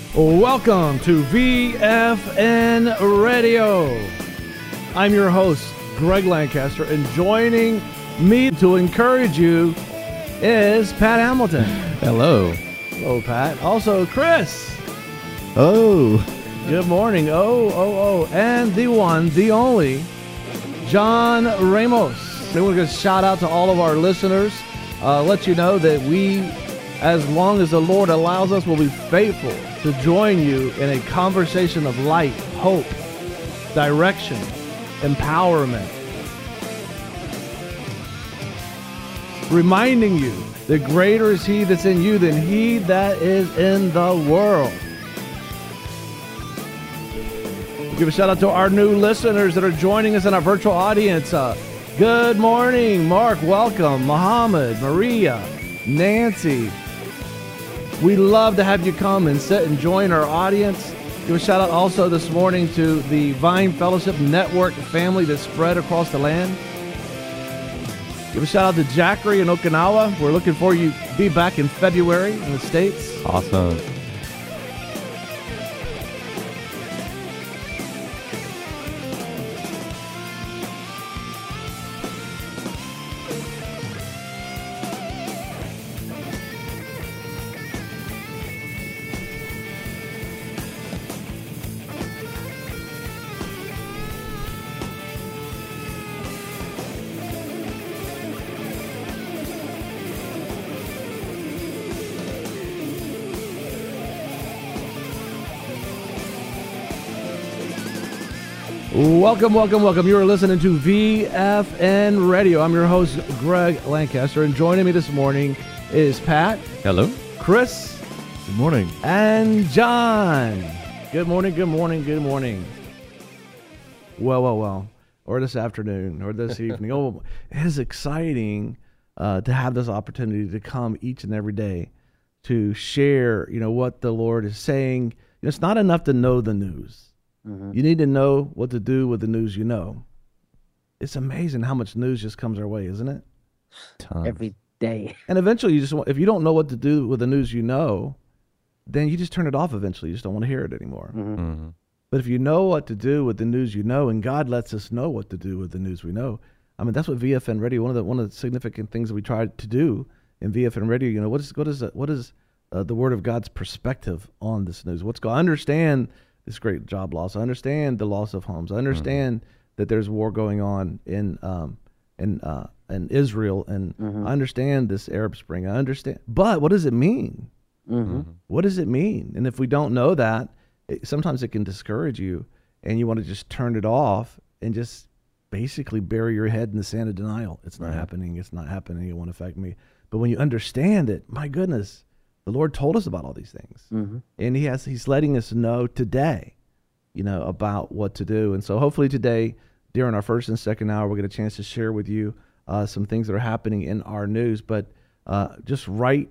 Welcome to VFN Radio. I'm your host, Greg Lancaster, and joining me to encourage you is Pat Hamilton. Hello. Hello, Pat. Also, Chris. Oh. Good morning. And the one, the only, John Ramos. And we're going to shout out to all of our listeners. Let you know that we, as long as the Lord allows us, will be faithful to join you in a conversation of light, hope, direction, empowerment. Reminding you that greater is He that's in you than he that is in the world. Give a shout out to our new listeners that are joining us in our virtual audience. Good morning, Mark. Welcome. Muhammad, Maria, Nancy. We love to have you come and sit and join our audience. Give a shout out also this morning to the Vine Fellowship Network family that's spread across the land. Give a shout out to Jackery in Okinawa. We're looking for you to be back in February in the States. Awesome. Welcome. You are listening to VFN Radio. I'm your host, Greg Lancaster, and joining me this morning is Pat. Hello. Chris. Good morning. And John. Good morning. Well. Or this afternoon, or this evening. Oh, it is exciting to have this opportunity to come each and every day to share, what the Lord is saying. It's not enough to know the news. Mm-hmm. You need to know what to do with the news you know. It's amazing how much news just comes our way, isn't it? Tons. Every day. And eventually, if you don't know what to do with the news you know, then you just turn it off eventually. You just don't want to hear it anymore. Mm-hmm. Mm-hmm. But if you know what to do with the news you know, and God lets us know what to do with the news we know, I mean, that's what VFN Radio, one of the significant things that we try to do in VFN Radio, what is the Word of God's perspective on this news? I understand this great job loss. I understand the loss of homes. I understand that there's war going on in Israel, and I understand this Arab Spring. I understand, but what does it mean? What does it mean? And if we don't know that, sometimes it can discourage you, and you want to just turn it off and just basically bury your head in the sand of denial. It's not happening. It's not happening. It won't affect me. But when you understand it, my goodness. The Lord told us about all these things, and He's letting us know today, about what to do. And so hopefully today, during our first and second hour, we'll get a chance to share with you some things that are happening in our news. But just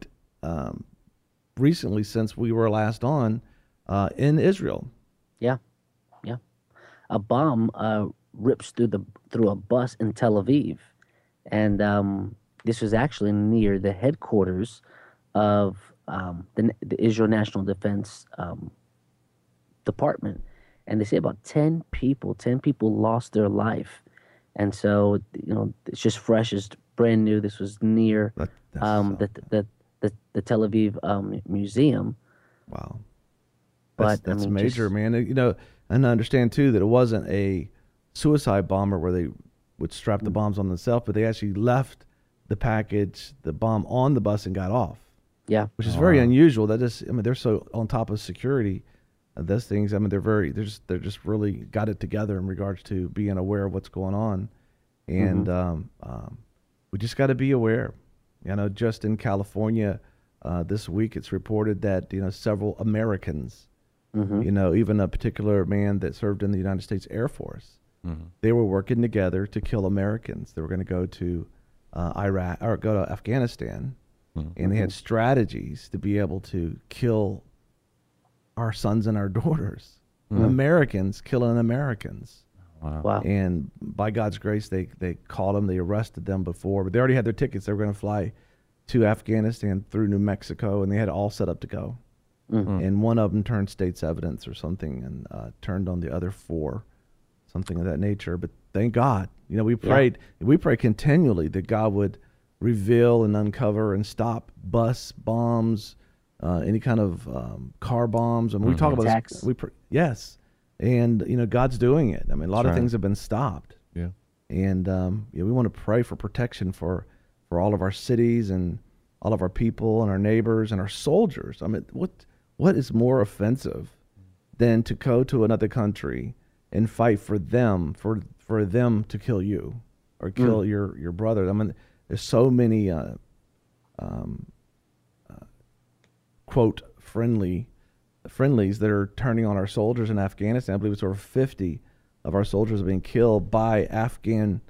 recently, since we were last on, in Israel. Yeah. A bomb rips through a bus in Tel Aviv, and this was actually near the headquarters of the Israel National Defense Department, and they say about 10 people lost their life, and so it's just fresh, it's brand new. This was near the Tel Aviv museum. Wow, that's major, man. And I understand too that it wasn't a suicide bomber where they would strap the bombs on themselves, but they actually left the bomb on the bus and got off. Yeah, which is very unusual. They're so on top of security. Those things. They're just really got it together in regards to being aware of what's going on, and we just got to be aware. Just in California, this week it's reported that several Americans, even a particular man that served in the United States Air Force, they were working together to kill Americans. They were going to go to Iraq or go to Afghanistan. And they had strategies to be able to kill our sons and our daughters. Americans killing Americans. Wow. And by God's grace, they caught them. They arrested them before. But they already had their tickets. They were going to fly to Afghanistan through New Mexico, and they had it all set up to go. and one of them turned state's evidence or something, and turned on the other 4, something of that nature. But thank God, we prayed. We pray continually that God would reveal and uncover and stop bus bombs, any kind of car bombs. I mean, we talk about attacks. this. Yes, and God's doing it. I mean, a lot of things have been stopped. Yeah. And we want to pray for protection for all of our cities and all of our people and our neighbors and our soldiers. I mean, what is more offensive than to go to another country and fight for them to kill you or kill your brother? I mean, there's so many quote friendlies that are turning on our soldiers in Afghanistan. I believe it's over 50 of our soldiers are being killed by Afghan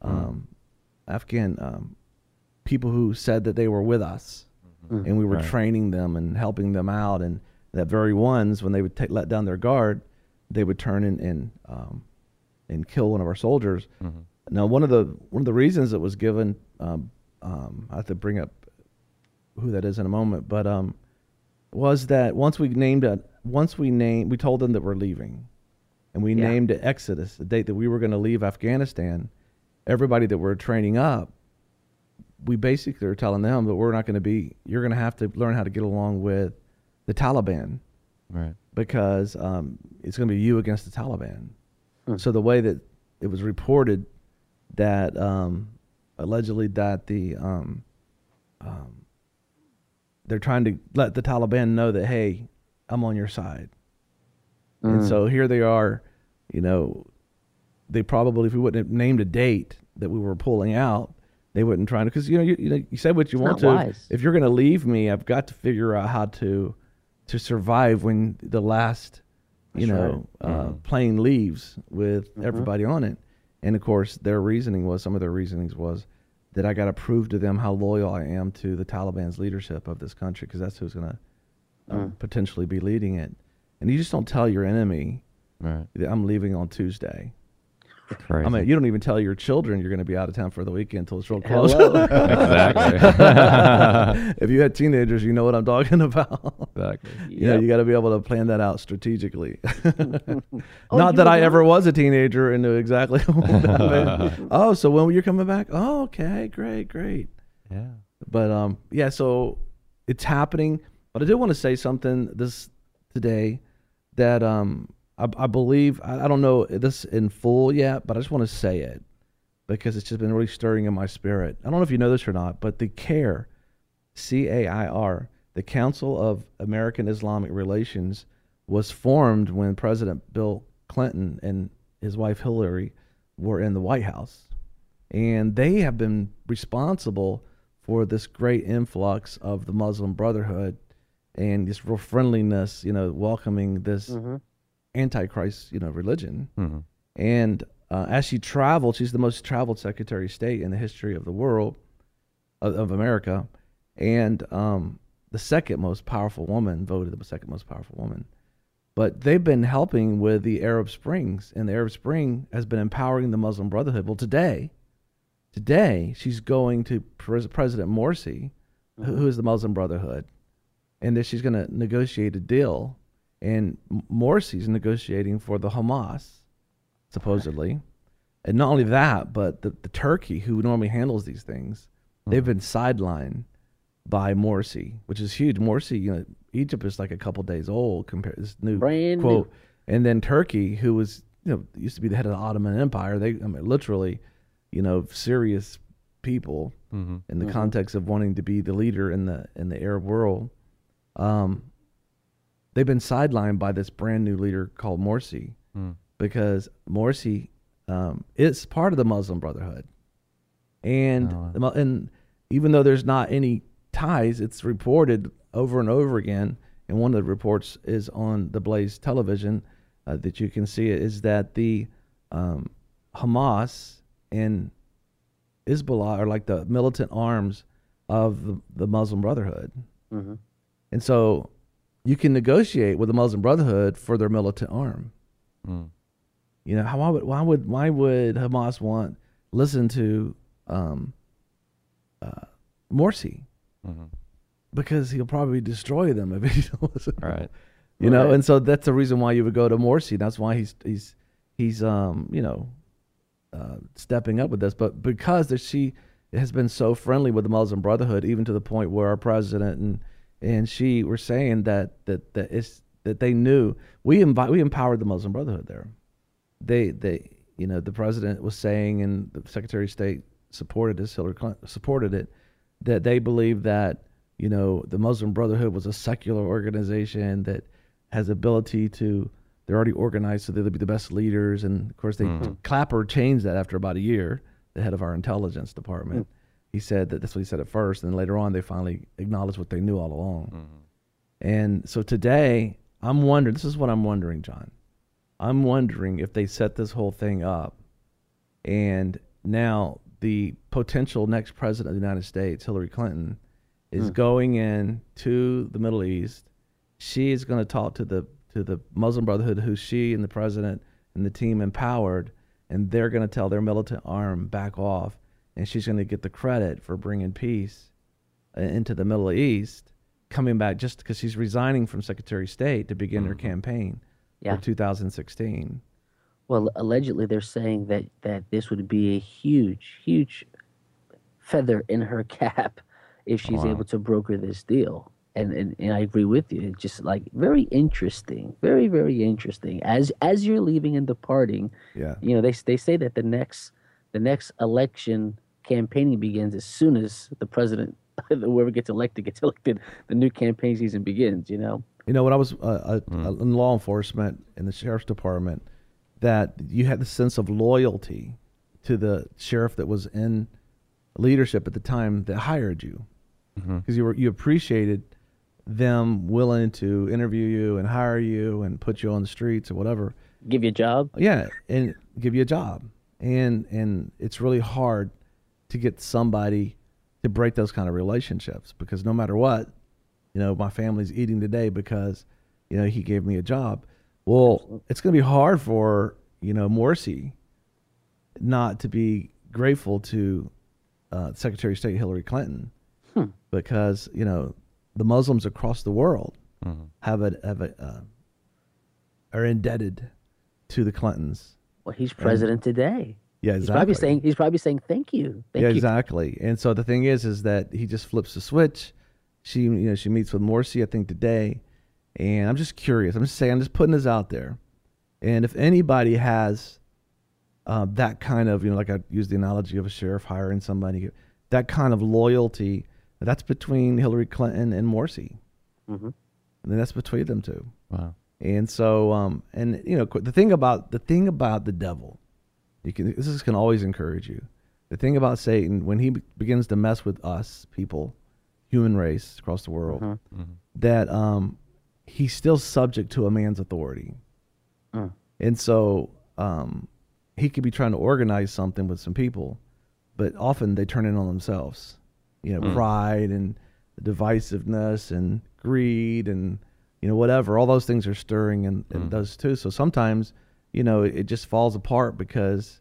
people who said that they were with us, and we were training them and helping them out. And that very ones, when they would let down their guard, they would turn and kill one of our soldiers. Now, one of the reasons it was given, I have to bring up who that is in a moment, but was that we told them that we're leaving. And we named it Exodus, the date that we were going to leave Afghanistan. Everybody that we're training up, we basically are telling them that you're going to have to learn how to get along with the Taliban. Right. Because it's going to be you against the Taliban. So the way that it was reported that allegedly that they're trying to let the Taliban know that, hey, I'm on your side. And so here they are, they probably, if we wouldn't have named a date that we were pulling out, they wouldn't try to, because you say what you want to. Wise. If you're going to leave me, I've got to figure out how to survive when the last, plane leaves with everybody on it. And of course, some of their reasonings was that I got to prove to them how loyal I am to the Taliban's leadership of this country, because that's who's going to potentially be leading it. And you just don't tell your enemy that I'm leaving on Tuesday. Crazy. I mean, you don't even tell your children you're going to be out of town for the weekend until it's real close. Exactly. If you had teenagers, you know what I'm talking about. Exactly. You got to be able to plan that out strategically. Not that I ever was a teenager and knew exactly what that meant. Oh, so when you're coming back? Oh, okay, great. Yeah. But so it's happening. But I did want to say something today that I believe, I don't know this in full yet, but I just want to say it because it's just been really stirring in my spirit. I don't know if you know this or not, but the CAIR, C-A-I-R, the Council of American Islamic Relations, was formed when President Bill Clinton and his wife Hillary were in the White House. And they have been responsible for this great influx of the Muslim Brotherhood and this real friendliness, welcoming this Antichrist, religion. And as she traveled, she's the most traveled Secretary of State in the history of the world, of America, and the second most powerful woman, voted the second most powerful woman. But they've been helping with the Arab Springs, and the Arab Spring has been empowering the Muslim Brotherhood. Well, today she's going to President Morsi, who is the Muslim Brotherhood, and that she's going to negotiate a deal. And Morsi's negotiating for the Hamas, supposedly. And not only that, but the Turkey, who normally handles these things, they've been sidelined by Morsi, which is huge. Morsi, Egypt is like a couple days old compared to this new Brand quote. new. And then Turkey, who was, used to be the head of the Ottoman Empire, literally, serious people in the context of wanting to be the leader in the Arab world. They've been sidelined by this brand new leader called Morsi, because Morsi is part of the Muslim Brotherhood, and even though there's not any ties, it's reported over and over again. And one of the reports is on the Blaze television that you can see it, is that the Hamas and Hezbollah are like the militant arms of the Muslim Brotherhood, and so you can negotiate with the Muslim Brotherhood for their militant arm. Why would Hamas listen to Morsi? because he'll probably destroy them if he doesn't. Right. You know, Right. and so that's the reason why you would go to Morsi. That's why he's stepping up with this. But because she has been so friendly with the Muslim Brotherhood, even to the point where our president and she were saying that they knew we empowered the Muslim Brotherhood there. They the president was saying, and the Secretary of State supported this, Hillary Clinton supported it, that they believe that the Muslim Brotherhood was a secular organization that has ability to. They're already organized, so they'll be the best leaders. And of course, Clapper changed that after about a year. The head of our intelligence department, he said that's what he said at first, and then later on they finally acknowledged what they knew all along. And so today, I'm wondering. This is what I'm wondering, John. I'm wondering if they set this whole thing up, and now the potential next president of the United States, Hillary Clinton, is going in to the Middle East. She is going to talk to the Muslim Brotherhood, who she and the president and the team empowered, and they're going to tell their militant arm back off, and she's going to get the credit for bringing peace into the Middle East, coming back just because she's resigning from Secretary of State to begin her campaign for 2016. Well, allegedly they're saying that this would be a huge feather in her cap if she's able to broker this deal. And I agree with you. It's just like very interesting, very, very interesting. As you're leaving and departing, they say that the next election campaigning begins as soon as the president, whoever gets elected, the new campaign season begins. When I was in law enforcement in the sheriff's department, that you had the sense of loyalty to the sheriff that was in leadership at the time that hired you, because you appreciated them willing to interview you and hire you and put you on the streets or whatever. Give you a job? Yeah, and give you a job. And it's really hard to get somebody to break those kind of relationships, because no matter what, my family's eating today because, he gave me a job. Well, it's going to be hard for, Morsi not to be grateful to Secretary of State Hillary Clinton, because, the Muslims across the world are indebted to the Clintons. Well, he's president today. Yeah, exactly. He's probably saying thank you. Thank you. Exactly. And so the thing is that he just flips the switch. She meets with Morsi, I think, today. And I'm just curious. I'm just putting this out there. And if anybody has that kind of, like I used the analogy of a sheriff hiring somebody, that kind of loyalty, that's between Hillary Clinton and Morsi. And that's between them two. Wow. And so, the thing about the devil, this can always encourage you. The thing about Satan, when he begins to mess with us people, human race across the world, that he's still subject to a man's authority. And so he could be trying to organize something with some people, but often they turn in on themselves. Pride and divisiveness and greed and, whatever. All those things are stirring and does too. So sometimes, it just falls apart because,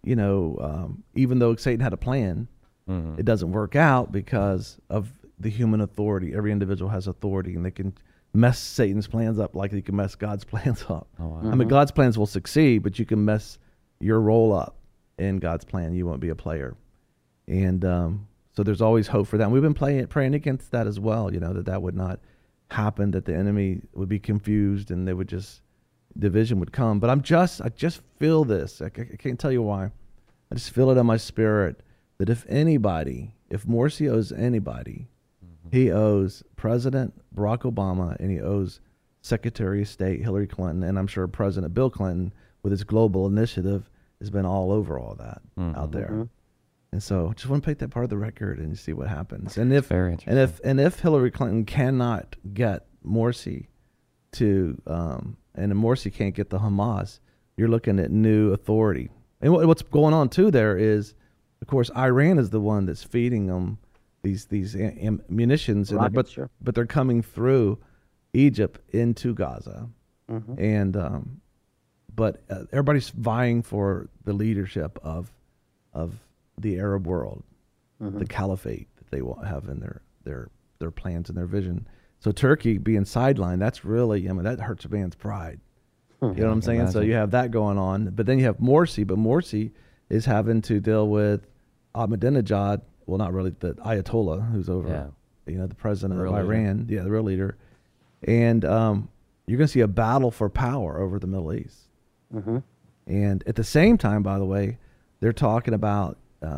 even though Satan had a plan, it doesn't work out because of the human authority. Every individual has authority, and they can mess Satan's plans up like you can mess God's plans up. Oh, wow. I mean, God's plans will succeed, but you can mess your role up in God's plan. You won't be a player. And so there's always hope for that. And we've been praying against that as well, that would not happen, that the enemy would be confused and division would come. But I just feel this. I can't tell you why. I just feel it in my spirit that if Morsi owes anybody, he owes President Barack Obama, and he owes Secretary of State Hillary Clinton, and I'm sure President Bill Clinton, with his global initiative, has been all over all that out there. And so just want to take that part of the record and see what happens. And if Very interesting. if Hillary Clinton cannot get Morsi to and Morsi can't get the Hamas, you're looking at new authority. And what's going on too there is, of course, Iran is the one that's feeding them these munitions, Rockets, but they're coming through Egypt into Gaza, and but everybody's vying for the leadership of the Arab world, the caliphate that they will have in their their plans and their vision. So Turkey being sidelined, that's really, I mean, that hurts a man's pride. You know what I'm saying? So imagine. you have that going on, but then you have Morsi, but Morsi is having to deal with Ahmadinejad. Well, not really, the Ayatollah, who's over, the president of Iran, the real leader. And you're going to see a battle for power over the Middle East. Mm-hmm. And at the same time, by the way, they're talking about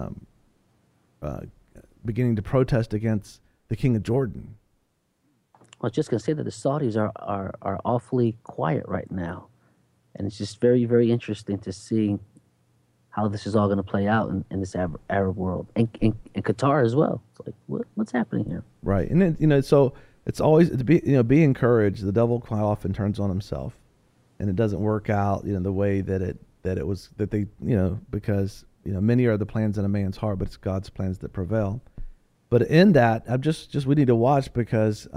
beginning to protest against the king of Jordan. I was just going to say that the Saudis are awfully quiet right now. And it's just very, very interesting to see how this is all going to play out in this Arab world. And Qatar as well. It's like, what's happening here? Right. And then, so it's always, to be encouraged. The devil quite often turns on himself. And it doesn't work out, the way that they, because, many are the plans in a man's heart, but it's God's plans that prevail. But in that, I'm we need to watch because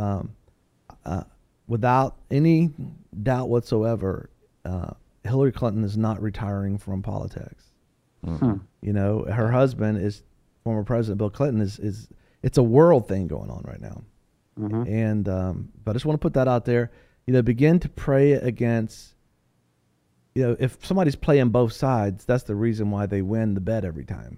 without any doubt whatsoever, Hillary Clinton is not retiring from politics. Mm-hmm. Her husband is former President Bill Clinton is it's a world thing going on right now. Mm-hmm. And but I just want to put that out there. Begin to pray against. If somebody's playing both sides, that's the reason why they win the bet every time.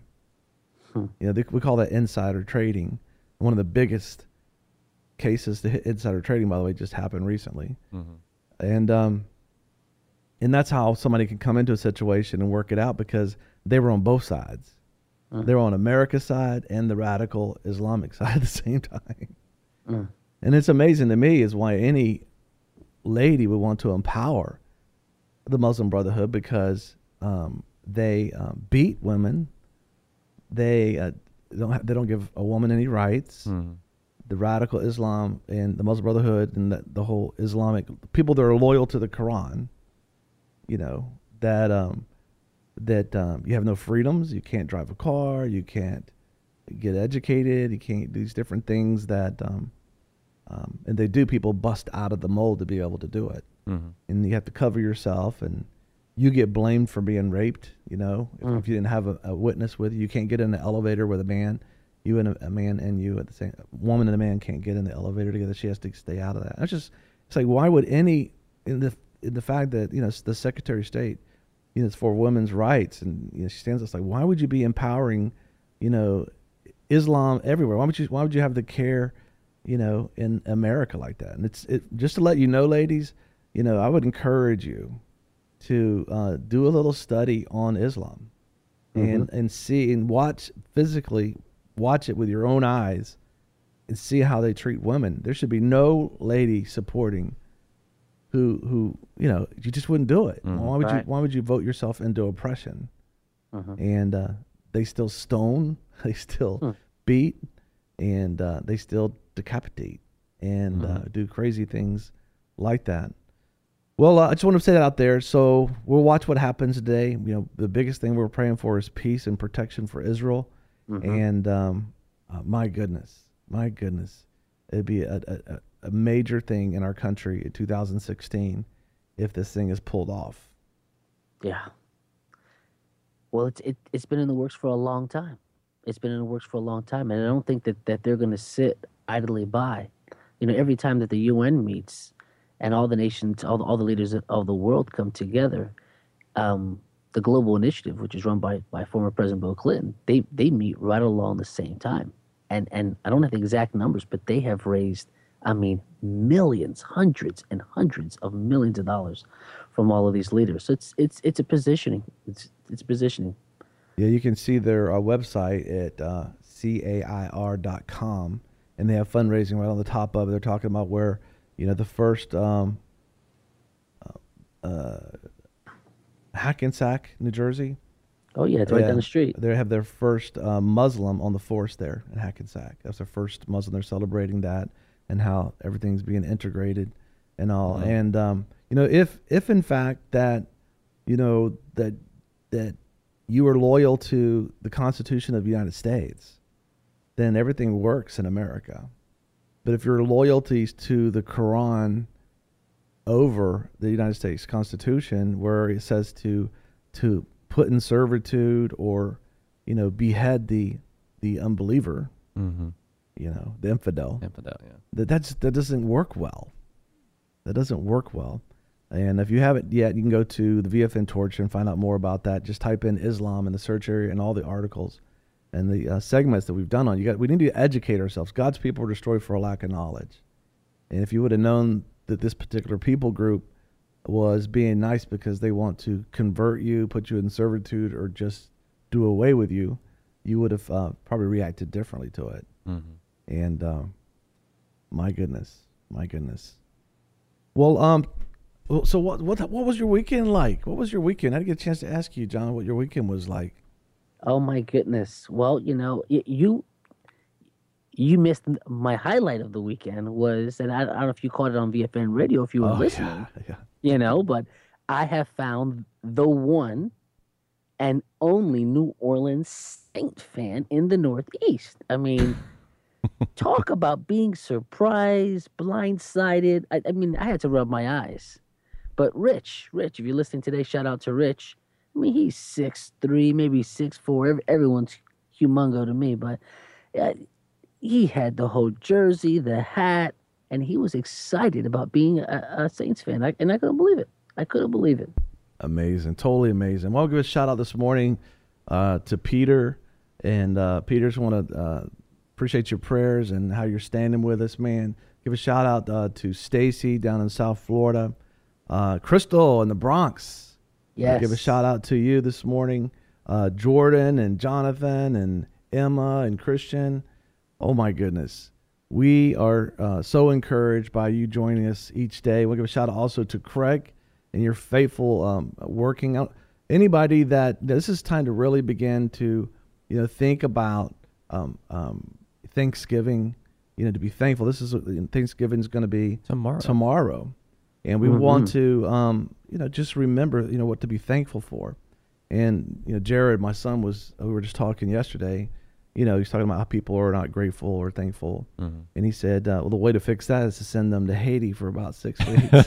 We call that insider trading. One of the biggest cases to hit insider trading, by the way, just happened recently. Mm-hmm. And that's how somebody can come into a situation and work it out because they were on both sides. Mm-hmm. They were on America's side and the radical Islamic side at the same time. Mm. And it's amazing to me is why any lady would want to empower the Muslim Brotherhood because they beat women. They don't give a woman any rights. Mm. The radical Islam and the Muslim Brotherhood and the whole Islamic people that are loyal to the Quran, that you have no freedoms. You can't drive a car. You can't get educated. You can't do these different things that, and they do. People bust out of the mold to be able to do it. Mm-hmm. And you have to cover yourself, and you get blamed for being raped. If you didn't have a witness with you, you can't get in the elevator with a man. You and a man and you at the same woman and a man can't get in the elevator together. She has to stay out of that. It's like why would any in the fact that the Secretary of State, it's for women's rights, and she stands. It's like why would you be empowering, Islam everywhere? Why would you have the care, in America like that? And it's just to let you know, ladies. I would encourage you to do a little study on Islam, mm-hmm. and see and watch it with your own eyes, and see how they treat women. There should be no lady supporting who you just wouldn't do it. Mm-hmm. Why would you vote yourself into oppression? Mm-hmm. And they still stone, they still beat, and they still decapitate and do crazy things like that. Well, I just want to say that out there. So we'll watch what happens today. The biggest thing we're praying for is peace and protection for Israel. Mm-hmm. And my goodness, it'd be a major thing in our country in 2016 if this thing is pulled off. Yeah. Well, it's been in the works for a long time. And I don't think that they're going to sit idly by. Every time that the UN meets and all the nations, all the leaders of the world come together, the Global Initiative, which is run by former President Bill Clinton, they meet right along the same time. And I don't have the exact numbers, but they have raised, millions, hundreds and hundreds of millions of dollars from all of these leaders. So it's a positioning. It's positioning. Yeah, you can see their website at cair.com, and they have fundraising right on the top of it. They're talking about where, the first Hackensack, New Jersey. Oh, yeah, it's right down the street. They have their first Muslim on the force there in Hackensack. That's their first Muslim. They're celebrating that and how everything's being integrated and all. Mm-hmm. And, if in fact that, that you are loyal to the Constitution of the United States, then everything works in America. But if your loyalties to the Quran over the United States Constitution, where it says to put in servitude or, behead the unbeliever, mm-hmm. the infidel. Infidel, yeah. That doesn't work well. That doesn't work well. And if you haven't yet, you can go to the VFN Torch and find out more about that. Just type in Islam in the search area and all the articles and the segments that we've done on. We need to educate ourselves. God's people are destroyed for a lack of knowledge. And if you would have known that this particular people group was being nice because they want to convert you, put you in servitude, or just do away with you, you would have probably reacted differently to it. Mm-hmm. And my goodness. Well, so what was your weekend like? What was your weekend? I didn't get a chance to ask you, John, what your weekend was like. Oh my goodness. Well, you missed my highlight of the weekend was, and I don't know if you caught it on VFN radio if you were listening. Yeah. But I have found the one and only New Orleans Saint fan in the Northeast. I mean, talk about being surprised, blindsided. I mean, I had to rub my eyes. But Rich, if you're listening today, shout out to Rich. I mean, he's 6'3", maybe 6'4". Everyone's humongo to me, but he had the whole jersey, the hat, and he was excited about being a Saints fan. And I couldn't believe it. Amazing. Totally amazing. Well, I'll give a shout out this morning to Peter. And Peter, just want to appreciate your prayers and how you're standing with us, man. Give a shout out to Stacy down in South Florida. Crystal in the Bronx. Yes. Give a shout out to you this morning. Jordan and Jonathan and Emma and Christian. Oh, my goodness. We are so encouraged by you joining us each day. We'll give a shout out also to Craig and your faithful working out. Anybody this is time to really begin to, think about Thanksgiving, to be thankful. Thanksgiving is going to be tomorrow. And we want to, just remember, what to be thankful for. And, Jared, my son we were just talking yesterday, he's talking about how people are not grateful or thankful. Mm-hmm. And he said, well, the way to fix that is to send them to Haiti for about 6 weeks,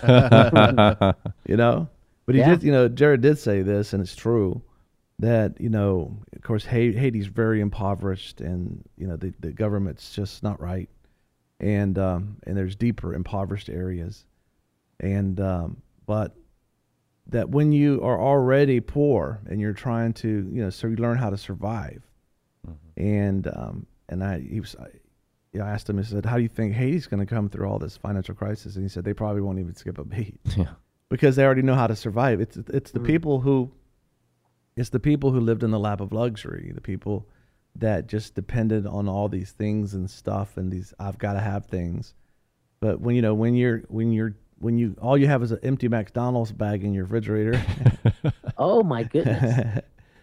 But he did, Jared did say this, and it's true, that, of course, Haiti's very impoverished and, the government's just not right. And there's deeper impoverished areas. And but that when you are already poor and you're trying to, so you learn how to survive. Mm-hmm. And I asked him, I said, how do you think Haiti's going to come through all this financial crisis? And he said, they probably won't even skip a beat. Yeah. Because they already know how to survive. It's the people who lived in the lap of luxury, the people that just depended on all these things and stuff and these I've got to have things. But when you all you have is an empty McDonald's bag in your refrigerator. Oh my goodness.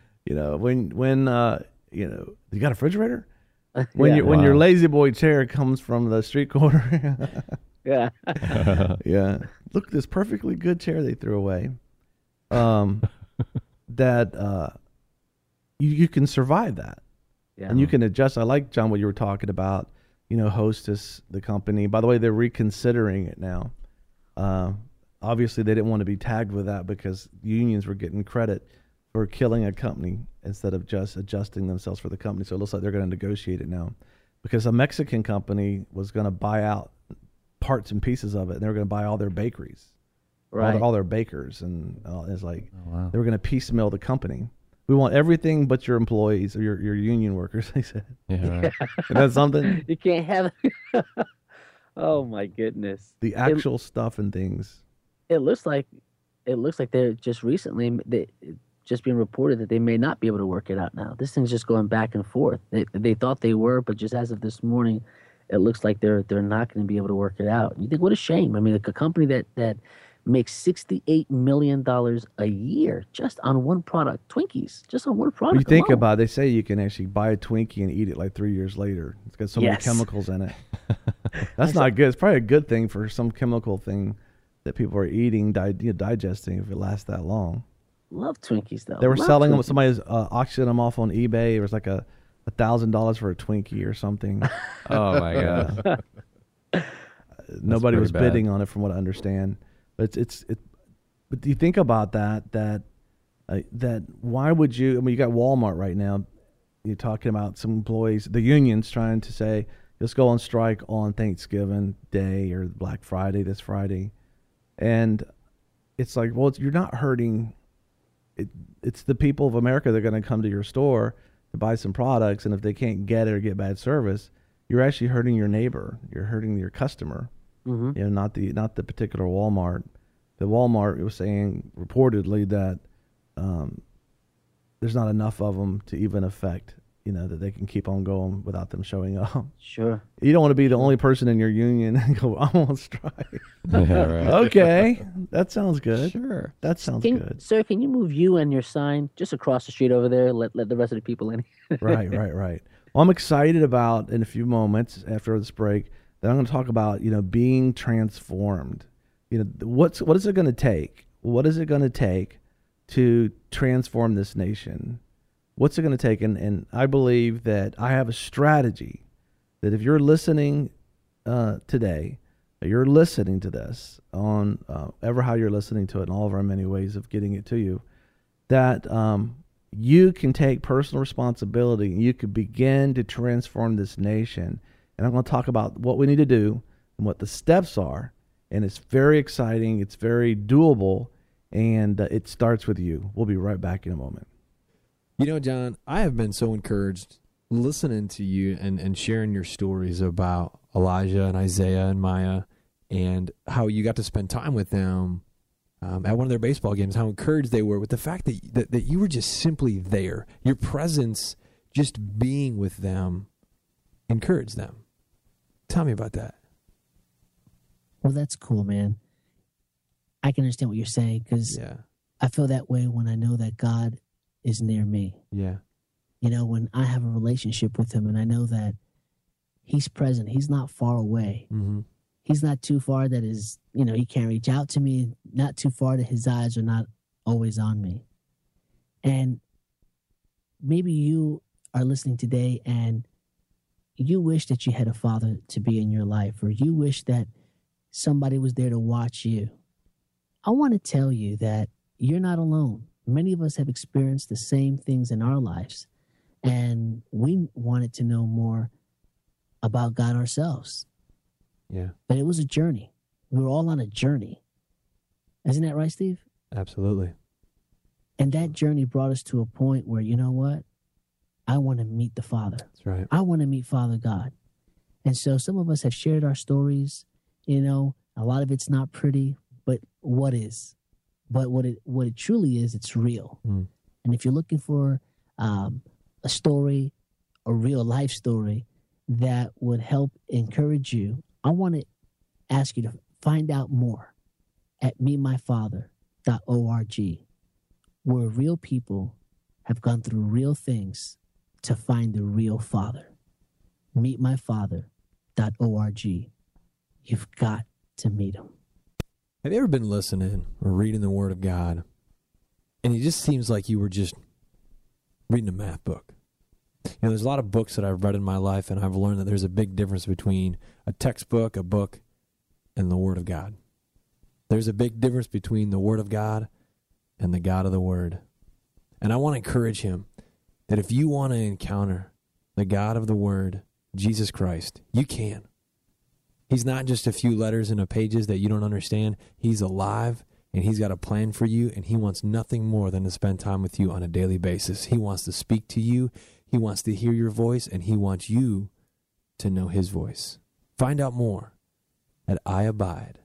When you got a refrigerator? When your lazy boy chair comes from the street corner. Yeah. Yeah. Look at this perfectly good chair they threw away. That you can survive that. Yeah. And you can adjust. I like, John, what you were talking about, Hostess, the company. By the way, they're reconsidering it now. Obviously, they didn't want to be tagged with that because unions were getting credit for killing a company instead of just adjusting themselves for the company. So it looks like they're going to negotiate it now because a Mexican company was going to buy out parts and pieces of it, and they were going to buy all their bakeries, right? All their bakers, and it's like they were going to piecemeal the company. We want everything but your employees or your union workers. They said, "Yeah, right. Isn't that something? You can't have." Oh my goodness! The actual stuff and things. It looks like they're just just being reported that they may not be able to work it out now. This thing's just going back and forth. They thought they were, but just as of this morning, it looks like they're not going to be able to work it out. You think, what a shame. I mean, like a company that makes $68 million a year just on one product, Twinkies, just on one product. You think about it, they say you can actually buy a Twinkie and eat it like 3 years later. It's got so many chemicals in it. That's not good. It's probably a good thing for some chemical thing that people are eating, digesting if it lasts that long. Love Twinkies, though. They were selling them. Somebody's auctioning them off on eBay. It was like $1,000 for a Twinkie or something. Oh my god! Nobody was bidding on it, from what I understand. But but do you think about that why would you? I mean, you got Walmart right now. You're talking about some employees, the unions trying to say, just go on strike on Thanksgiving Day or Black Friday, this Friday. And it's like, well, you're not hurting. It's the people of America that are going to come to your store to buy some products. And if they can't get it or get bad service, you're actually hurting your neighbor. You're hurting your customer, not the particular Walmart. The Walmart was saying reportedly that there's not enough of them to even affect, that they can keep on going without them showing up. Sure. You don't want to be the only person in your union and go, I'm on strike. Yeah, right. Okay, that sounds good. Sure. That sounds good. Sir, can you move you and your sign just across the street over there? Let the rest of the people in. Right. Well, I'm excited about, in a few moments after this break, that I'm going to talk about, being transformed. What is it going to take? What is it going to take to transform this nation? What's it going to take? And I believe that I have a strategy that if you're listening today, you're listening to this on ever how you're listening to it and all of our many ways of getting it to you, that you can take personal responsibility and you could begin to transform this nation. And I'm going to talk about what we need to do and what the steps are. And it's very exciting. It's very doable. And it starts with you. We'll be right back in a moment. John, I have been so encouraged listening to you and sharing your stories about Elijah and Isaiah and Maya and how you got to spend time with them at one of their baseball games, how encouraged they were with the fact that you were just simply there. Your presence, just being with them, encouraged them. Tell me about that. Well, that's cool, man. I can understand what you're saying because I feel that way when I know that God is near me. Yeah. When I have a relationship with him and I know that he's present, he's not far away. Mm-hmm. He's not too far that is, he can't reach out to me, not too far that his eyes are not always on me. And maybe you are listening today and you wish that you had a father to be in your life, or you wish that somebody was there to watch you. I want to tell you that you're not alone. Many of us have experienced the same things in our lives, and we wanted to know more about God ourselves. Yeah. But it was a journey. We were all on a journey. Isn't that right, Steve? Absolutely. And that journey brought us to a point where, you know what? I want to meet the Father. That's right. I want to meet Father God. And so some of us have shared our stories. A lot of it's not pretty, but what is? But what it truly is, it's real. Mm. And if you're looking for a story, a real life story that would help encourage you, I want to ask you to find out more at meetmyfather.org, where real people have gone through real things to find the real Father. Meetmyfather.org. You've got to meet him. Have you ever been listening or reading the Word of God, and it just seems like you were just reading a math book? There's a lot of books that I've read in my life, and I've learned that there's a big difference between a textbook, a book, and the Word of God. There's a big difference between the Word of God and the God of the Word. And I want to encourage him that if you want to encounter the God of the Word, Jesus Christ, you can. He's not just a few letters in a pages that you don't understand. He's alive, and he's got a plan for you, and he wants nothing more than to spend time with you on a daily basis. He wants to speak to you. He wants to hear your voice, and he wants you to know his voice. Find out more at iabide.org.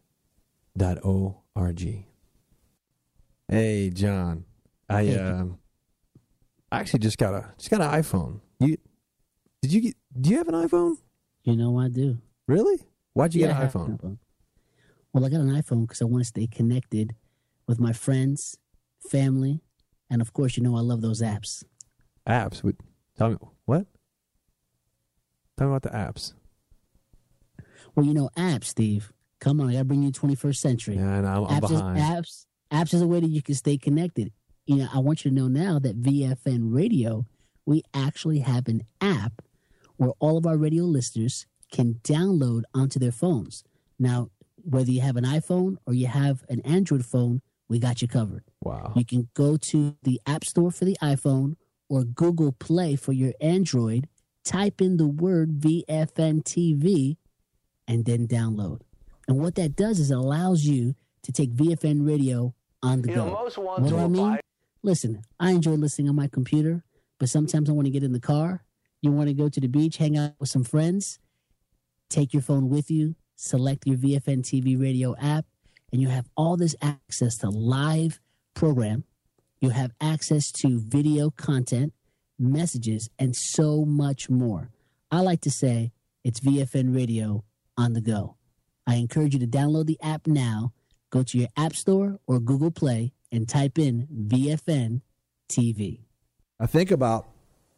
Hey, John. I actually just got an iPhone. Do you have an iPhone? I do. Really? Why'd you get an I have iPhone? Well, I got an iPhone because I want to stay connected with my friends, family, and of course, I love those apps. Apps? Tell me, what? Tell me about the apps. Well, apps, Steve. Come on, I got to bring you 21st century. Yeah, and I'm behind. Apps is a way that you can stay connected. I want you to know now that VFN Radio, we actually have an app where all of our radio listeners can download onto their phones. Now, whether you have an iPhone or you have an Android phone, we got you covered. Wow. You can go to the App Store for the iPhone or Google Play for your Android, type in the word VFN TV, and then download. And what that does is it allows you to take VFN radio on the go. What do I mean? Listen, I enjoy listening on my computer, but sometimes I want to get in the car. You want to go to the beach, hang out with some friends, take your phone with you, select your VFN TV radio app, and you have all this access to live program. You have access to video content, messages, and so much more. I like to say it's VFN radio on the go. I encourage you to download the app now. Go to your App Store or Google Play and type in VFN TV. I think about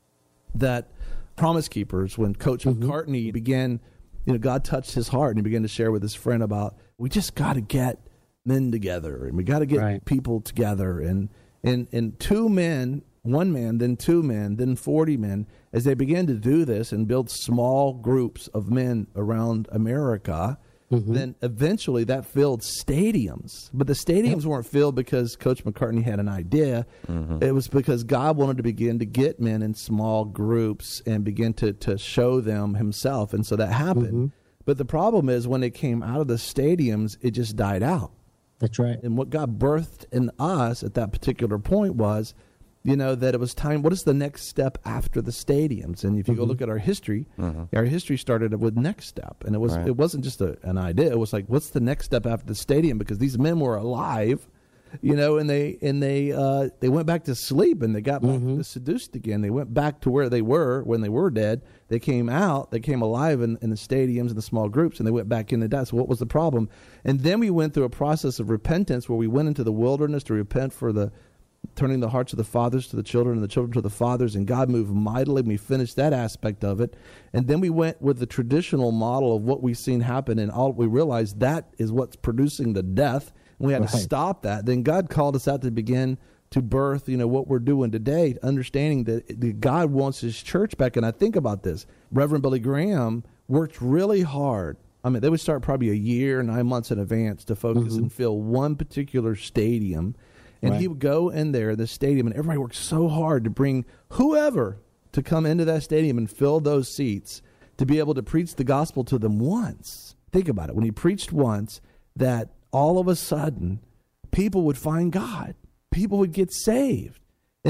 that Promise Keepers when Coach McCartney began, God touched his heart and he began to share with his friend about, we just got to get men together and we got to get people together. And two men, one man, then two men, then 40 men, as they began to do this and build small groups of men around America, then eventually that filled stadiums. But the stadiums weren't filled because Coach McCartney had an idea. It was because God wanted to begin to get men in small groups and begin to show them himself. And so that happened. But the problem is when it came out of the stadiums, it just died out. That's right. And what God birthed in us at that particular point was, that it was time. What is the next step after the stadiums? And if you go look at our history started with next step. And it wasn't just an idea. It was like, what's the next step after the stadium? Because these men were alive, and they went back to sleep and they got back seduced again. They went back to where they were when they were dead. They came out, they came alive in the stadiums and the small groups, and they went back into death. So what was the problem? And then we went through a process of repentance where we went into the wilderness to repent for the turning the hearts of the fathers to the children and the children to the fathers, and God moved mightily. We finished that aspect of it. And then we went with the traditional model of what we've seen happen, and all we realized that is what's producing the death. And we had to stop that. Then God called us out to begin to birth, what we're doing today, understanding that God wants his church back. And I think about this. Reverend Billy Graham worked really hard. I mean, they would start probably a year, 9 months in advance to focus and fill one particular stadium. And he would go in there, the stadium, and everybody worked so hard to bring whoever to come into that stadium and fill those seats to be able to preach the gospel to them once. Think about it. When he preached once, that all of a sudden people would find God. People would get saved.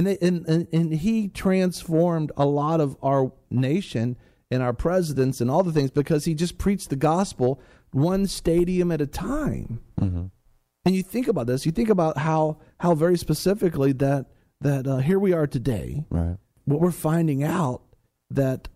And he transformed a lot of our nation and our presidents and all the things because he just preached the gospel one stadium at a time. And you think about this, you think about how very specifically that here we are today. What we're finding out that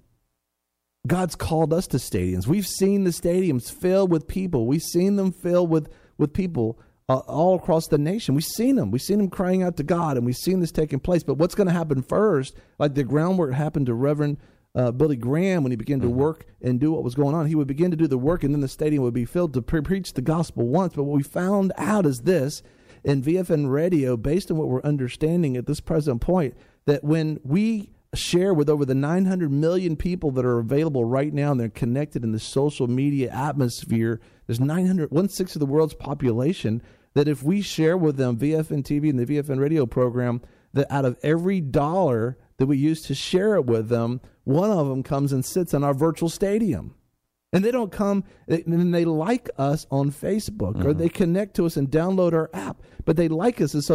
God's called us to stadiums. We've seen the stadiums filled with people. We've seen them filled with people all across the nation. We've seen them. We've seen them crying out to God, and we've seen this taking place. But what's going to happen first, like the groundwork happened to Reverend Billy Graham when he began to work and do what was going on. He would begin to do the work, and then the stadium would be filled to preach the gospel once. But what we found out is this, in VFN radio, based on what we're understanding at this present point, that when we share with over the 900 million people that are available right now and they're connected in the social media atmosphere, there's 1/6 of the world's population, that if we share with them VFN TV and the VFN radio program, that out of every dollar that we use to share it with them, one of them comes and sits in our virtual stadium. And they don't come, and they like us on Facebook, or they connect to us and download our app, but they like us. And so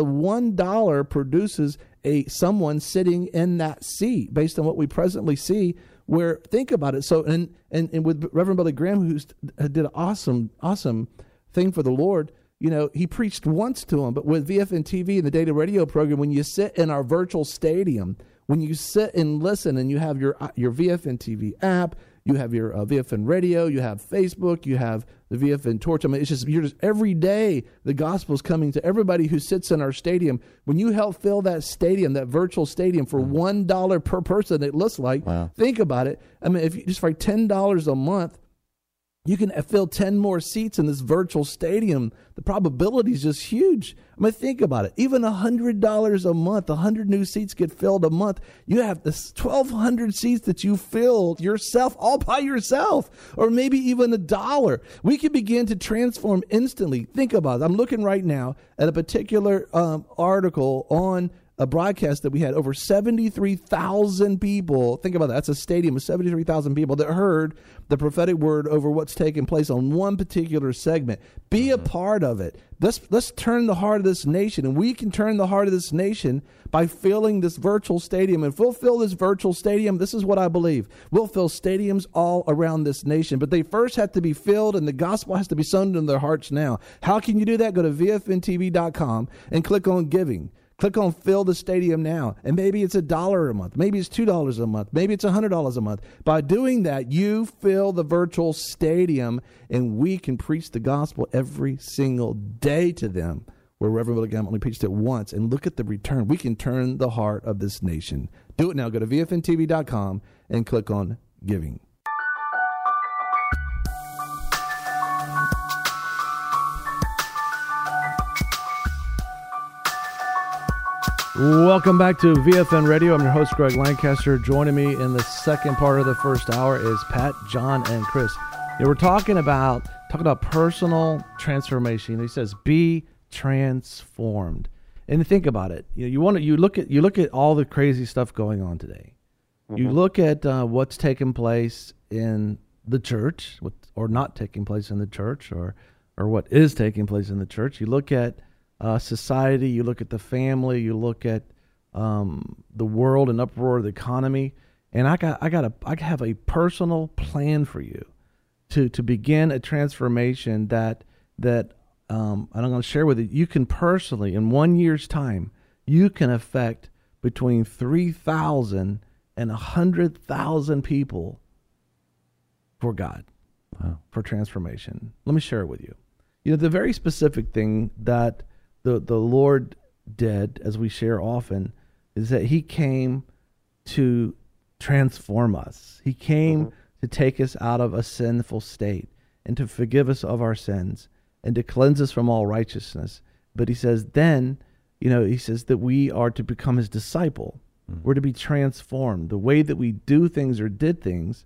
$1 produces someone sitting in that seat based on what we presently see, where, think about it. So, and with Reverend Billy Graham, who did an awesome thing for the Lord, he preached once to him, but with VFN TV and the data radio program, when you sit in our virtual stadium, when you sit and listen and you have your VFN TV app, you have your VFN radio, you have Facebook, you have the VFN Torch. I mean, you're just every day the gospel is coming to everybody who sits in our stadium. When you help fill that stadium, that virtual stadium, for $1 per person, it looks like. Wow. Think about it. I mean, if you just for $10 a month, you can fill 10 more seats in this virtual stadium. The probability is just huge. I mean, think about it. Even $100 a month, 100 new seats get filled a month. You have this 1,200 seats that you filled yourself, all by yourself, or maybe even $1. We can begin to transform instantly. Think about it. I'm looking right now at a particular article on a broadcast that we had over 73,000 people. Think about that. That's a stadium of 73,000 people that heard the prophetic word over what's taking place on one particular segment. Be a part of it. Let's turn the heart of this nation, and we can turn the heart of this nation by filling this virtual stadium. And if we'll fill this virtual stadium, this is what I believe. We'll fill stadiums all around this nation, but they first have to be filled, and the gospel has to be sown into their hearts now. How can you do that? Go to VFNTV.com and click on giving. Click on fill the stadium now. And maybe it's $1 a month. Maybe it's $2 a month. Maybe it's $100 a month. By doing that, you fill the virtual stadium, and we can preach the gospel every single day to them, where Reverend Willie Graham only preached it once. And look at the return. We can turn the heart of this nation. Do it now. Go to VFNTV.com and click on giving. Welcome back to VFN Radio. I'm your host, Greg Lancaster. Joining me in the second part of the first hour is Pat, John, and Chris. We're talking about personal transformation. He says, "Be transformed." And think about it. You look at all the crazy stuff going on today. Mm-hmm. You look at what's taking place in the church, or not taking place in the church, or what is taking place in the church. You look at society, you look at the family, you look at the world and uproar of the economy, and I have a personal plan for you to begin a transformation that I'm going to share with you. You can personally, in 1 year's time, you can affect between 3,000 and 100,000 people for God. Wow. For transformation. Let me share it with you. The very specific thing that the Lord did, as we share often, is that he came to transform us. He came to take us out of a sinful state and to forgive us of our sins and to cleanse us from all righteousness. But he says he says that we are to become his disciple. We're to be transformed. The way that we do things or did things,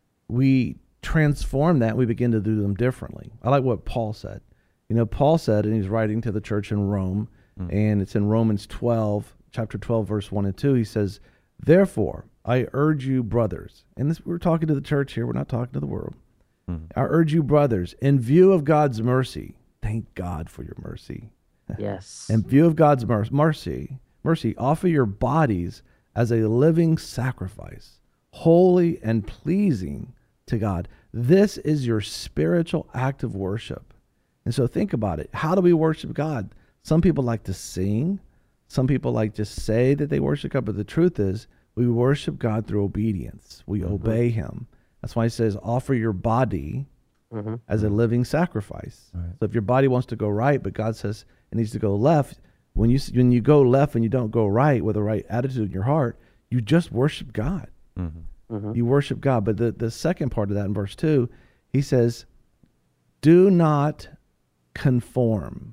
we transform that, we begin to do them differently. I like what Paul said. Paul said, and he's writing to the church in Rome, and it's in Romans 12, chapter 12, verse 1 and 2. He says, "Therefore, I urge you, brothers," and we're talking to the church here, we're not talking to the world. I urge you, brothers, in view of God's mercy, thank God for your mercy. Yes. In view of God's mercy, offer your bodies as a living sacrifice, holy and pleasing to God. This is your spiritual act of worship. And so think about it. How do we worship God? Some people like to sing. Some people like to say that they worship God. But the truth is, we worship God through obedience. We obey him. That's why he says, offer your body as a living sacrifice. Right. So if your body wants to go right, but God says it needs to go left, when you go left and you don't go right with the right attitude in your heart, you just worship God. You worship God. But the second part of that in verse 2, he says, do not conform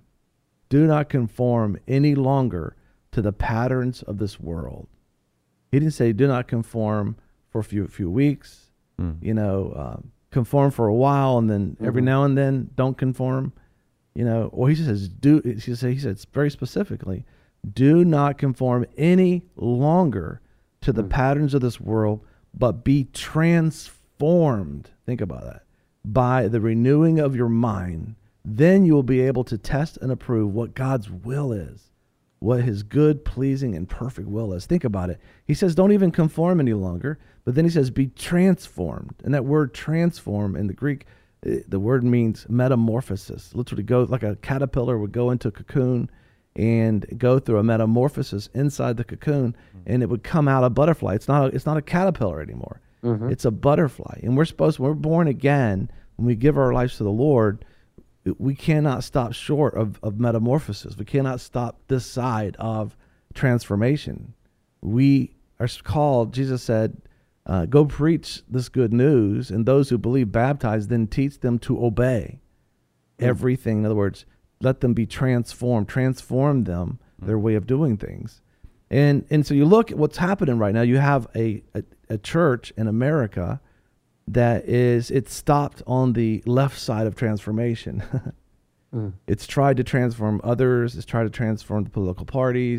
any longer to the patterns of this world. He didn't say do not conform for a few weeks, conform for a while, and then every now and then don't conform, or he says he says very specifically, do not conform any longer to the patterns of this world, but be transformed. Think about that. By the renewing of your mind. Then you will be able to test and approve what God's will is, what his good, pleasing, and perfect will is. Think about it. He says, don't even conform any longer, but then he says, be transformed. And that word transform in the Greek, the word means metamorphosis. Literally goes like a caterpillar would go into a cocoon and go through a metamorphosis inside the cocoon, and it would come out a butterfly. It's not a caterpillar anymore. It's a butterfly. And we're born again, when we give our lives to the Lord, we cannot stop short of metamorphosis. We cannot stop this side of transformation. We are called, Jesus said, go preach this good news, and those who believe baptize, then teach them to obey everything. In other words, let them be transform them, their way of doing things. And so you look at what's happening right now. You have a church in America that it's stopped on the left side of transformation. It's tried to transform others. It's tried to transform the political parties.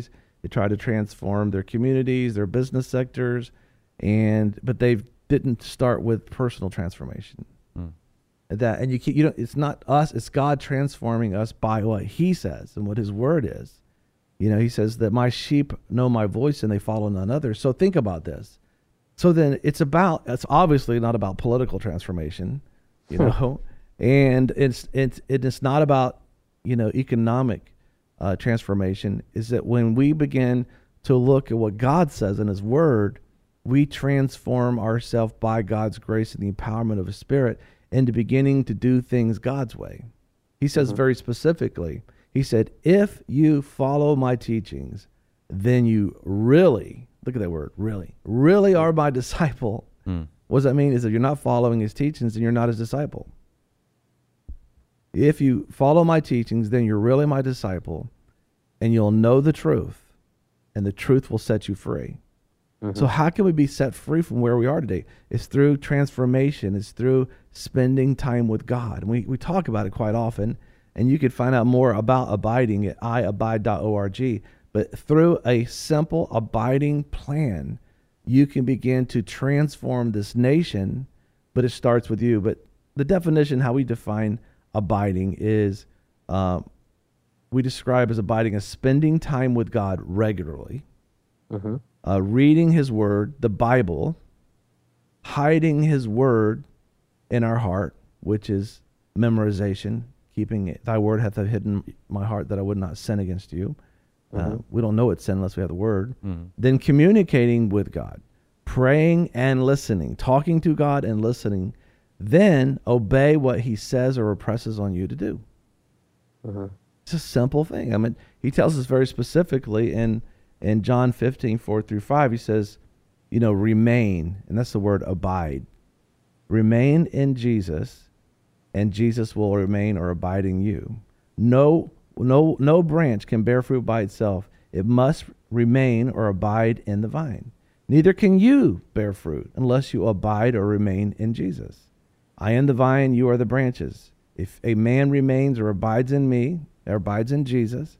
They tried to transform their communities, their business sectors, but they didn't start with personal transformation. And it's not us, it's God transforming us by what He says and what His word is. He says that my sheep know my voice and they follow none other. So think about this. So then it's obviously not about political transformation, and it's not about, economic transformation. Is that when we begin to look at what God says in His word, we transform ourselves by God's grace and the empowerment of His Spirit into beginning to do things God's way. He says very specifically, He said, if you follow my teachings, then you really, look at that word, really are my disciple. What does that mean? Is that you're not following His teachings, then you're not His disciple. If you follow my teachings, then you're really my disciple, and you'll know the truth, and the truth will set you free. So how can we be set free from where we are today? It's through transformation. It's through spending time with God. And we talk about it quite often, and you could find out more about abiding at iabide.org. But through a simple abiding plan, you can begin to transform this nation, but it starts with you. But the definition, how we define abiding is, we describe as abiding as spending time with God regularly, reading His word, the Bible, hiding His word in our heart, which is memorization, keeping it. Thy word hath I hidden my heart that I would not sin against you. We don't know it's sin unless we have the word. Then communicating with God, praying and listening, talking to God and listening. Then obey what He says or impresses on you to do. It's a simple thing. I mean, He tells us very specifically in John 15, 4-5, He says, remain, and that's the word abide. Remain in Jesus, and Jesus will remain or abide in you. No branch can bear fruit by itself. It must remain or abide in the vine. Neither can you bear fruit unless you abide or remain in Jesus. I am the vine, you are the branches. If a man remains or abides in me, or abides in Jesus,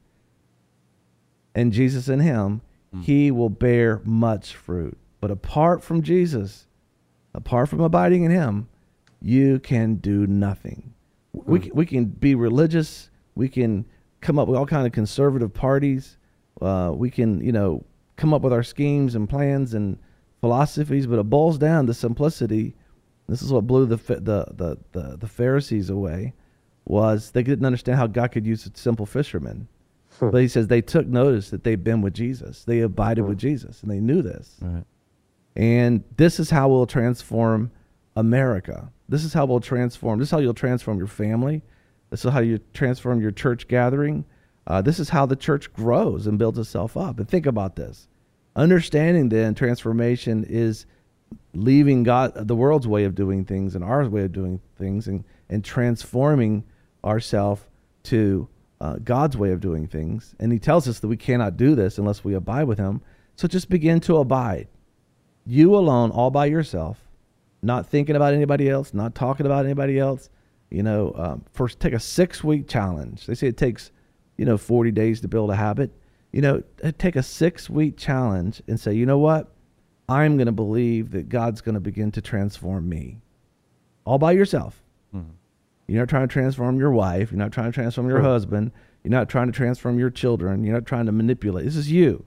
and Jesus in him, he will bear much fruit. But apart from Jesus, apart from abiding in Him, you can do nothing. We can be religious. We can come up with all kind of conservative parties. We can, come up with our schemes and plans and philosophies, but it boils down to simplicity. This is what blew the Pharisees away, was they didn't understand how God could use simple fishermen. But He says they took notice that they'd been with Jesus. They abided with Jesus, and they knew this. Right. And this is how we'll transform America. This is how you'll transform your family. This is how you transform your church gathering. This is how the church grows and builds itself up. And think about this. Understanding then transformation is leaving the world's way of doing things and our way of doing things, and transforming ourselves to God's way of doing things. And He tells us that we cannot do this unless we abide with Him. So just begin to abide. You alone, all by yourself, not thinking about anybody else, not talking about anybody else. First take a 6-week challenge. They say it takes, 40 days to build a habit. Take a 6-week challenge and say, you know what? I'm going to believe that God's going to begin to transform me. All by yourself. You're not trying to transform your wife. You're not trying to transform your husband. You're not trying to transform your children. You're not trying to manipulate. This is you.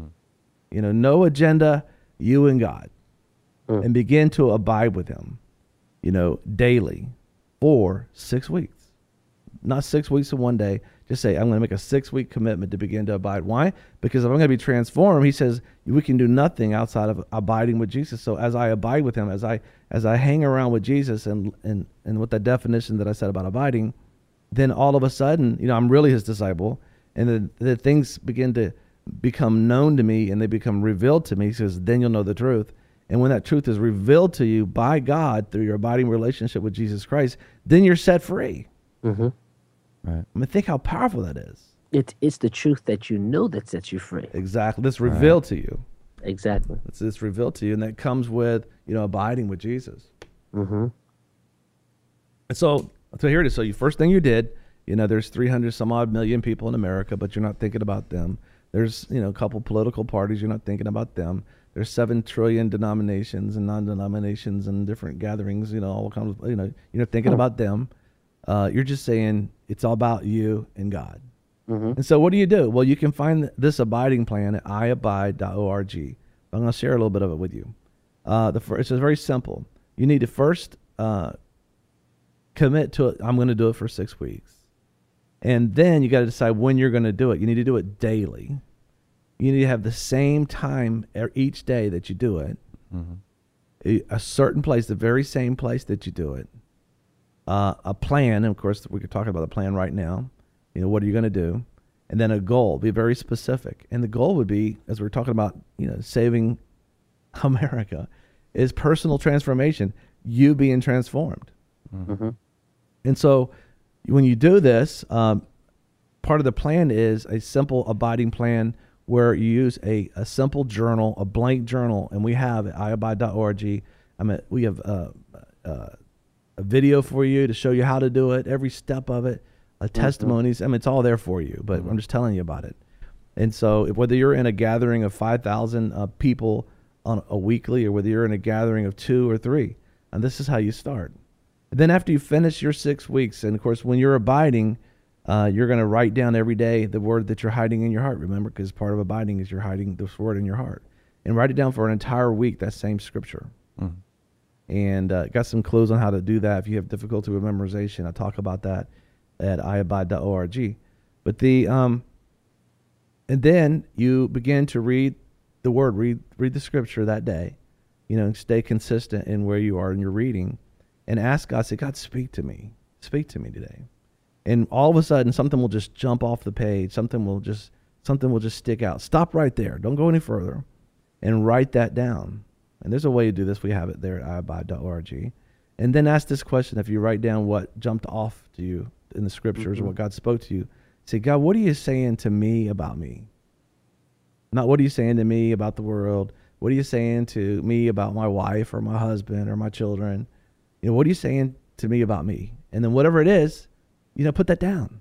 No agenda, you and God. And begin to abide with Him, daily for 6 weeks. Not 6 weeks in one day. Just say, I'm going to make a 6-week commitment to begin to abide. Why? Because if I'm going to be transformed, He says we can do nothing outside of abiding with Jesus. So as I abide with Him, as I hang around with Jesus and with that definition that I said about abiding, then all of a sudden, I'm really His disciple, and then the things begin to become known to me and they become revealed to me. He says, then you'll know the truth. And when that truth is revealed to you by God through your abiding relationship with Jesus Christ, then you're set free. Right. I mean, think how powerful that is. It's the truth that you know that sets you free. Exactly. That's revealed to you. Exactly. It's revealed to you, and that comes with, abiding with Jesus. And so here it is. So first thing you did, there's 300 some odd million people in America, but you're not thinking about them. There's, a couple political parties. You're not thinking about them. There's 7 trillion denominations and non-denominations and different gatherings, all kinds of, you're not thinking about them. You're just saying it's all about you and God. And so what do you do? Well, you can find this abiding plan at iabide.org. I'm going to share a little bit of it with you. It's just very simple. You need to first commit to it. I'm going to do it for 6 weeks. And then you got to decide when you're going to do it. You need to do it daily. You need to have the same time each day that you do it. A certain place, the very same place that you do it. A plan, and of course, we could talk about the plan right now. What are you going to do? And then a goal. Be very specific. And the goal would be, as we're talking about, saving America, is personal transformation. You being transformed. And so when you do this, part of the plan is a simple abiding plan where you use a simple journal, a blank journal, and we have at iabide.org. We have a video for you to show you how to do it, every step of it, testimonies. It's all there for you, but I'm just telling you about it. And so whether you're in a gathering of 5,000 people on a weekly, or whether you're in a gathering of 2 or 3, and this is how you start. And then after you finish your 6 weeks, and of course, when you're abiding, you're going to write down every day the word that you're hiding in your heart. Remember, because part of abiding is you're hiding this word in your heart. And write it down for an entire week, that same scripture. And got some clues on how to do that. If you have difficulty with memorization, I talk about that at iabide.org. But and then you begin to read the word, read the scripture that day, and stay consistent in where you are in your reading, and ask God, say, God, speak to me today. And all of a sudden, something will just jump off the page. Something will just stick out. Stop right there. Don't go any further, and write that down. And there's a way to do this. We have it there at iabide.org. And then ask this question. If you write down what jumped off to you in the scriptures, or what God spoke to you, say, God, what are you saying to me about me? Not what are you saying to me about the world? What are you saying to me about my wife or my husband or my children? What are you saying to me about me? And then whatever it is, put that down.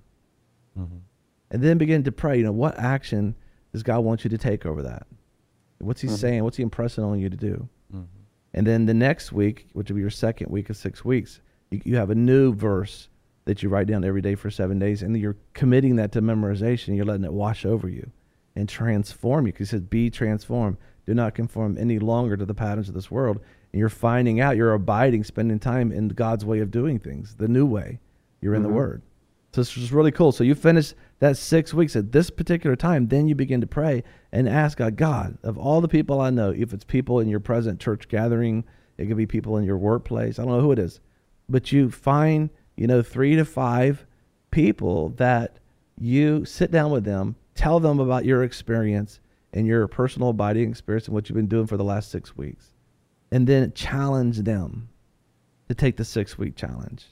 And then begin to pray, what action does God want you to take over that? What's he saying? What's he impressing on you to do? And then the next week, which will be your second week of 6 weeks, you have a new verse that you write down every day for 7 days, and you're committing that to memorization. You're letting it wash over you and transform you, because he says, be transformed. Do not conform any longer to the patterns of this world. And you're finding out, you're abiding, spending time in God's way of doing things, the new way. You're in the Word. So it's just really cool. So you finish that 6 weeks at this particular time, then you begin to pray and ask God, of all the people I know, if it's people in your present church gathering, it could be people in your workplace, I don't know who it is, but you find, 3 to 5 people that you sit down with them, tell them about your experience and your personal abiding experience and what you've been doing for the last 6 weeks. And then challenge them to take the 6-week challenge.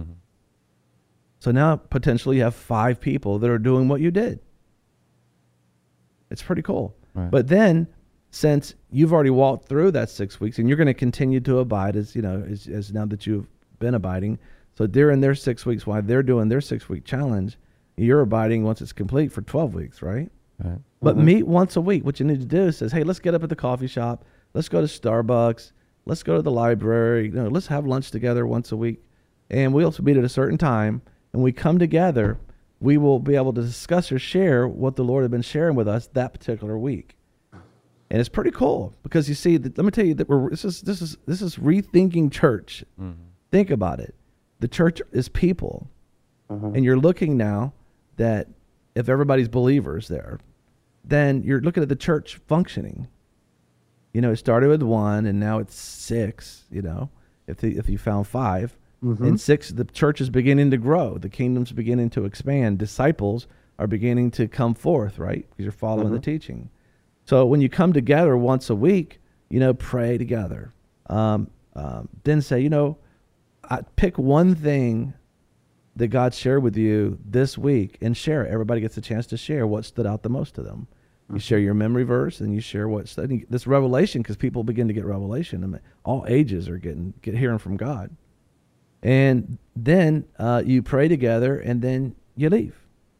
So now potentially you have 5 people that are doing what you did. It's pretty cool. Right. But then, since you've already walked through that 6 weeks, and you're going to continue to abide as now that you've been abiding. So they're in their 6 weeks while they're doing their 6-week challenge. You're abiding once it's complete for 12 weeks, right? Right. But meet once a week. What you need to do is, hey, let's get up at the coffee shop. Let's go to Starbucks. Let's go to the library. Let's have lunch together once a week. And we'll meet at a certain time. And we come together, we will be able to discuss or share what the Lord had been sharing with us that particular week. And it's pretty cool, because you see, let me tell you that this is rethinking church. Think about it. The church is people. And you're looking now that if everybody's believers there, then you're looking at the church functioning. It started with 1 and now it's 6, if you found 5. And 6, the church is beginning to grow. The kingdom's beginning to expand. Disciples are beginning to come forth, right? Because you're following the teaching. So when you come together once a week, pray together. Then say, pick one thing that God shared with you this week and share it. Everybody gets a chance to share what stood out the most to them. You share your memory verse, and you share this revelation, because people begin to get revelation. All ages are get hearing from God. And then you pray together, and then you leave.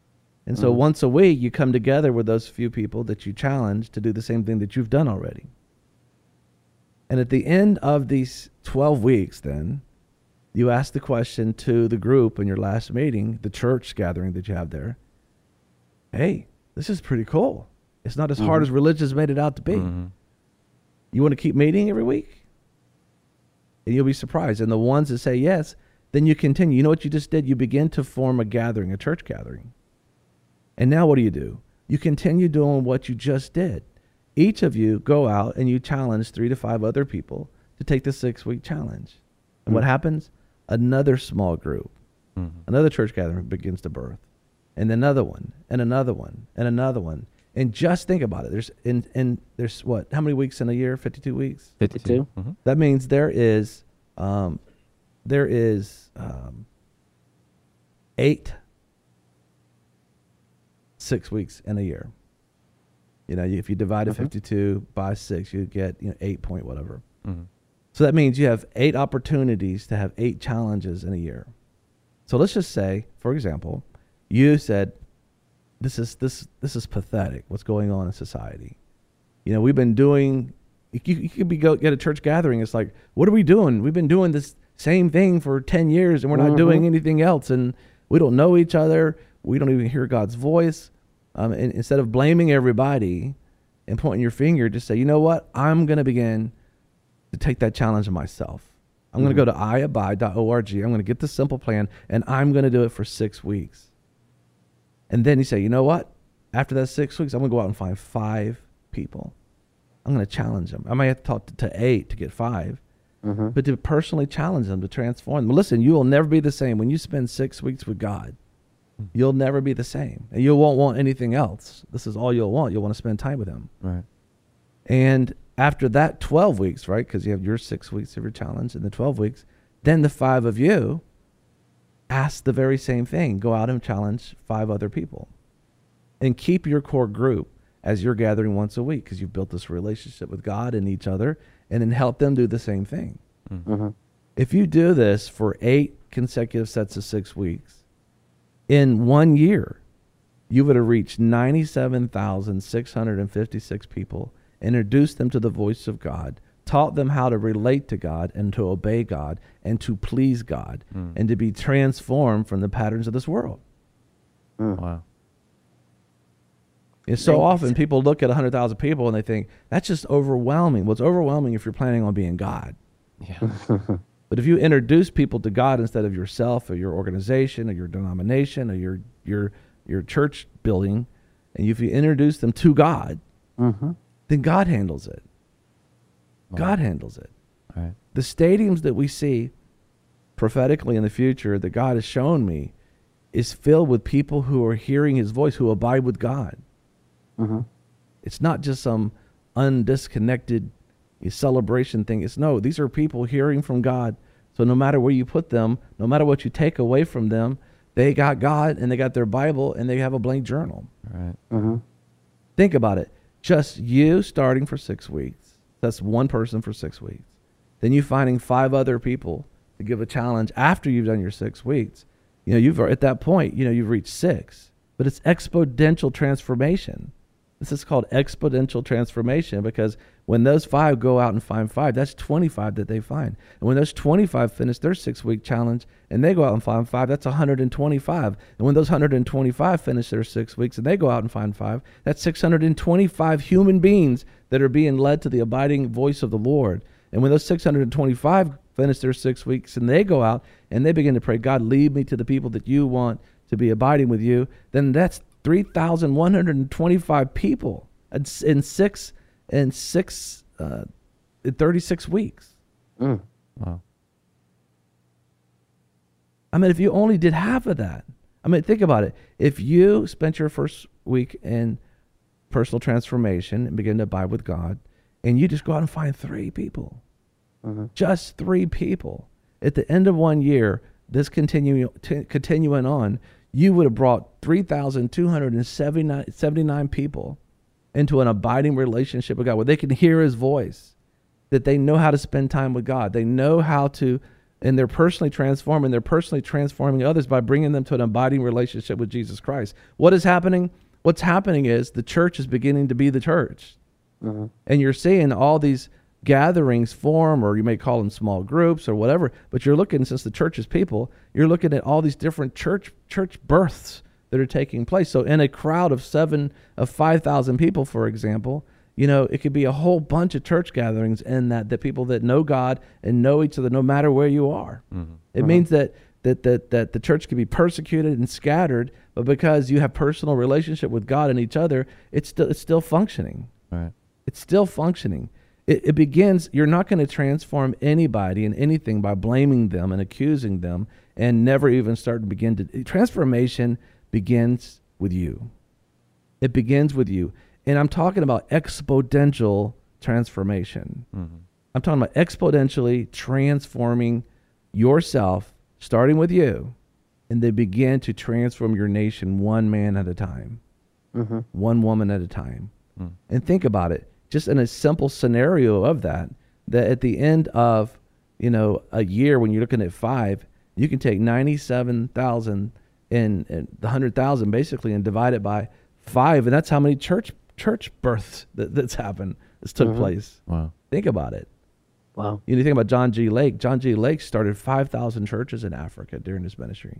And so once a week, you come together with those few people that you challenge to do the same thing that you've done already. And at the end of these 12 weeks, then, you ask the question to the group in your last meeting, the church gathering that you have there, hey, this is pretty cool. It's not as hard as religions made it out to be. You want to keep meeting every week? And you'll be surprised. And the ones that say yes, then you continue. You know what you just did? You begin to form a gathering, a church gathering. And now what do? You continue doing what you just did. Each of you go out and you challenge 3 to 5 other people to take the 6-week challenge. And what happens? Another small group, another church gathering begins to birth. And another one, and another one, and another one. And just think about it. There's what? How many weeks in a year? 52 weeks? 52. That means there is 8 6 weeks in a year. You know, if you divide 52 by 6, you get 8 point whatever. So that means you have 8 opportunities to have 8 challenges in a year. So let's just say, for example, you said, this is pathetic. What's going on in society? You know, we've been doing. You could get a church gathering. It's like, what are we doing? We've been doing this same thing for 10 years, and we're not doing anything else. And we don't know each other. We don't even hear God's voice. And instead of blaming everybody and pointing your finger, just say, you know what? I'm going to begin to take that challenge on myself. I'm going to go to iabide.org. I'm going to get the simple plan, and I'm going to do it for 6 weeks. And then you say, you know what? After that 6 weeks, I'm going to go out and find 5 people. I'm going to challenge them. I might have to talk to 8 to get 5, but to personally challenge them, to transform them. Listen, you will never be the same. When you spend 6 weeks with God, you'll never be the same. And you won't want anything else. This is all you'll want. You'll want to spend time with Him. Right. And after that 12 weeks, right, because you have your 6 weeks of your challenge and the 12 weeks, then the 5 of you ask the very same thing. Go out and challenge 5 other people. And keep your core group as you're gathering once a week, because you've built this relationship with God and each other, and then help them do the same thing. If you do this for 8 consecutive sets of 6 weeks, in 1 year, you would have reached 97,656 people, introduced them to the voice of God, taught them how to relate to God and to obey God and to please God and to be transformed from the patterns of this world. Wow. And so often people look at 100,000 people and they think, that's just overwhelming. Well, it's overwhelming if you're planning on being God. Yeah. But if you introduce people to God instead of yourself or your organization or your denomination or your church building, and if you introduce them to God, then God handles it. God handles it. All right. The stadiums that we see prophetically in the future that God has shown me is filled with people who are hearing His voice, who abide with God. It's not just some undisconnected celebration thing. These are people hearing from God. So no matter where you put them, no matter what you take away from them, they got God and they got their Bible and they have a blank journal. All right. Think about it. Just you starting for 6 weeks. That's one person for 6 weeks. Then you finding 5 other people to give a challenge after you've done your 6 weeks. You've at that point, you've reached 6. But it's exponential transformation. This is called exponential transformation, because when those 5 go out and find 5, that's 25 that they find. And when those 25 finish their 6-week challenge and they go out and find 5, that's 125. And when those 125 finish their 6 weeks and they go out and find 5, that's 625 human beings that are being led to the abiding voice of the Lord. And when those 625 finish their 6 weeks and they go out and they begin to pray, God, lead me to the people that you want to be abiding with you, then that's 3,125 people in 36 weeks. Wow. I mean, if you only did half of that, think about it. If you spent your first week in personal transformation and begin to abide with God, and you just go out and find 3 people, just 3 people, at the end of 1 year, this continuing on, you would have brought 3,279 people into an abiding relationship with God, where they can hear His voice, that they know how to spend time with God. They know how to and they're personally transformed, and they're personally transforming others by bringing them to an abiding relationship with Jesus Christ. What is happening? What's happening is the church is beginning to be the church. And you're seeing all these gatherings form, or you may call them small groups or whatever, but you're looking, since the church is people, you're looking at all these different church births that are taking place. So in a crowd of 5,000 people, for example, it could be a whole bunch of church gatherings in that people that know God and know each other no matter where you are. It means that the church can be persecuted and scattered, but because you have personal relationship with God and each other, it's still functioning. Right. It's still functioning. It begins, you're not going to transform anybody and anything by blaming them and accusing them and never even start to begin to. Transformation begins with you. It begins with you. And I'm talking about exponential transformation. I'm talking about exponentially transforming yourself, starting with you, and then begin to transform your nation one man at a time, one woman at a time. And think about it, just in a simple scenario of that at the end of, a year, when you're looking at 5, you can take 97,000 and the 100,000 basically and divide it by 5. And that's how many church births that's happened, that's took place. Wow. Think about it. Wow. You think about John G. Lake. John G. Lake started 5,000 churches in Africa during his ministry.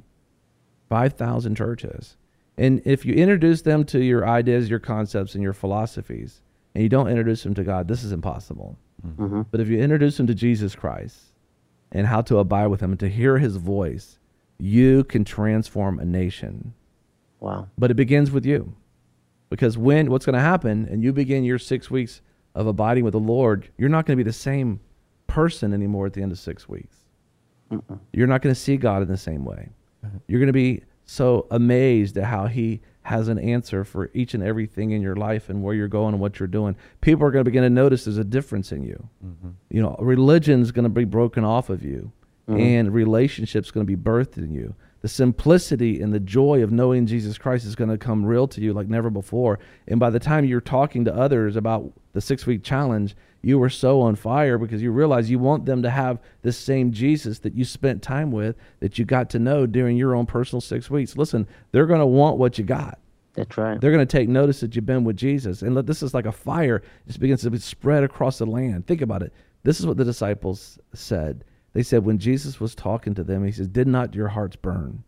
5,000 churches. And if you introduce them to your ideas, your concepts, and your philosophies, and you don't introduce them to God, this is impossible. But if you introduce them to Jesus Christ and how to abide with him and to hear his voice, you can transform a nation. Wow. But it begins with you. Because what's going to happen, and you begin your 6 weeks of abiding with the Lord, you're not going to be the same person anymore at the end of 6 weeks. You're not going to see God in the same way. You're going to be so amazed at how he has an answer for each and everything in your life and where you're going and what you're doing. People are going to begin to notice there's a difference in you. Religion's going to be broken off of you, and relationships going to be birthed in you. The simplicity and the joy of knowing Jesus Christ is going to come real to you like never before. And by the time you're talking to others about the 6-week challenge, you were so on fire because you realize you want them to have the same Jesus that you spent time with, that you got to know during your own personal 6 weeks. Listen, they're going to want what you got. That's right. They're going to take notice that you've been with Jesus. And this is like a fire. It just begins to be spread across the land. Think about it. This is what the disciples said. They said when Jesus was talking to them, he says, "Did not your hearts burn?"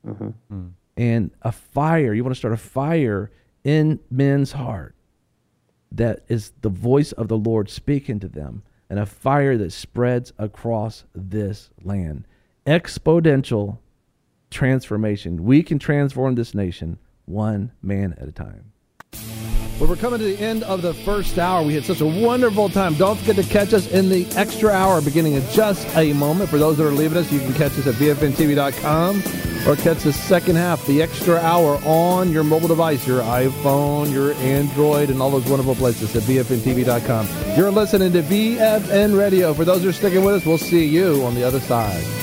And a fire, you want to start a fire in men's heart that is the voice of the Lord speaking to them, and a fire that spreads across this land. Exponential transformation. We can transform this nation one man at a time. Well, we're coming to the end of the first hour. We had such a wonderful time. Don't forget to catch us in the extra hour beginning in just a moment. For those that are leaving us, you can catch us at bfntv.com or catch the second half, the extra hour, on your mobile device, your iPhone, your Android, and all those wonderful places at bfntv.com. You're listening to BFN Radio. For those who are sticking with us, we'll see you on the other side.